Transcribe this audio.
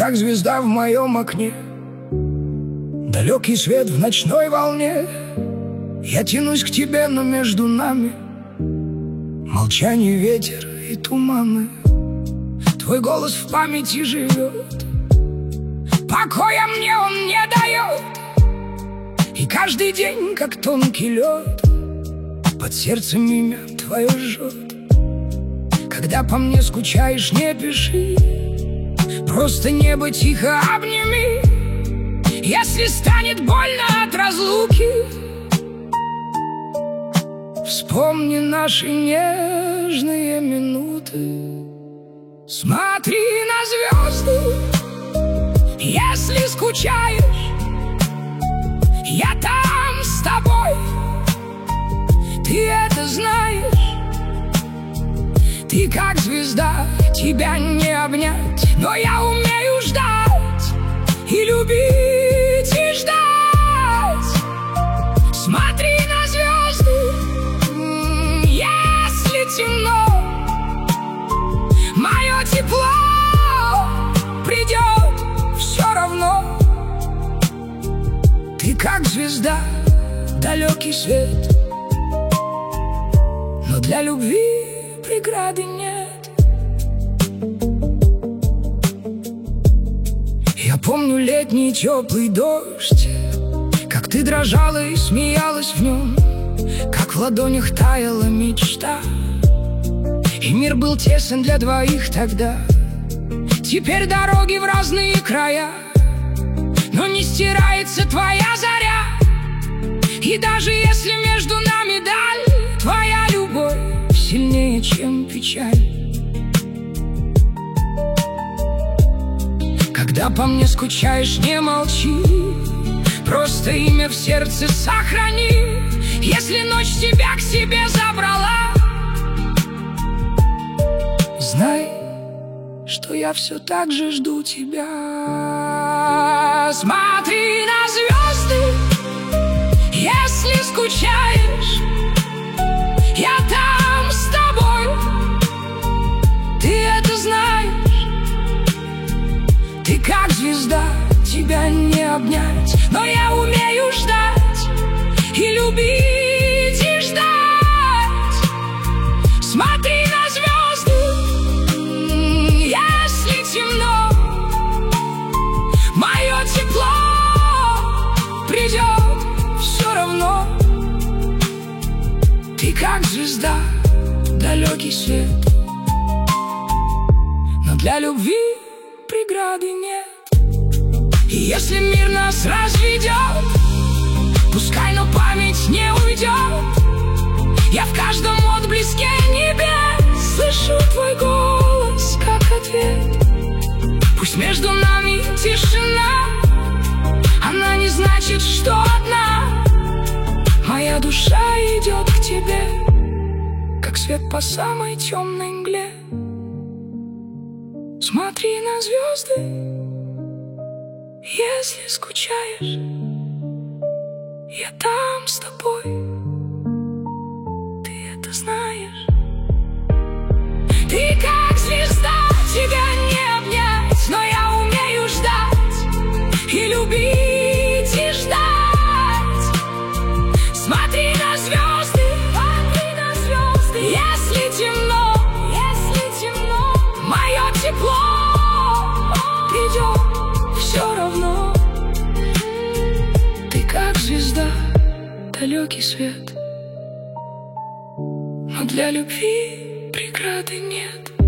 как звезда в моем окне, далекий свет в ночной волне. Я тянусь к тебе, но между нами молчание, ветер и туманы. Твой голос в памяти живет, покоя мне он не дает. И каждый день, как тонкий лед, под сердцем имя твое жжет. Когда по мне скучаешь, не пиши, просто небо тихо обними. Если станет больно от разлуки, вспомни наши нежные минуты. Смотри на звезды, если скучаешь, я там с тобой. Ты это знаешь, ты как звезда, тебя не обнять, но я умею ждать и любить, и ждать. Смотри на звезды, если темно, мое тепло придет все равно. Ты как звезда, далекий свет, но для любви преграды нет. Я помню летний теплый дождь, как ты дрожала и смеялась в нем, как в ладонях таяла мечта. И мир был тесен для двоих тогда. Теперь дороги в разные края, но не стирается твоя заря. И даже если между нами даль, твоя любовь сильнее, чем печаль. Когда по мне скучаешь, не молчи, просто имя в сердце сохрани. Если ночь тебя к себе забрала, знай, что я все так же жду тебя. Смотри на звезды, если скучаешь, я там с тобой. Ты это знаешь, ты как звезда, тебя не обнять, но я умею ждать и любить, и ждать. Смотри на звезды, если темно, мое тепло придет все равно. Ты как звезда, далекий свет, но для любви преграды нет. И если мир нас разведет, пускай, но память не уйдет. Я в каждом отблеске небес слышу твой голос, как ответ. Пусть между нами тишина, она не значит, что одна. Моя душа идет к тебе, как свет по самой темной мгле. Смотри на звезды, если скучаешь, я там с тобой. Ты это знаешь, ты как звезда, тебя не обнять, но я умею ждать и любить, и ждать. Смотри на звезды, если темно, мое тепло придет все равно. Ты как звезда, далекий свет, но для любви преграды нет.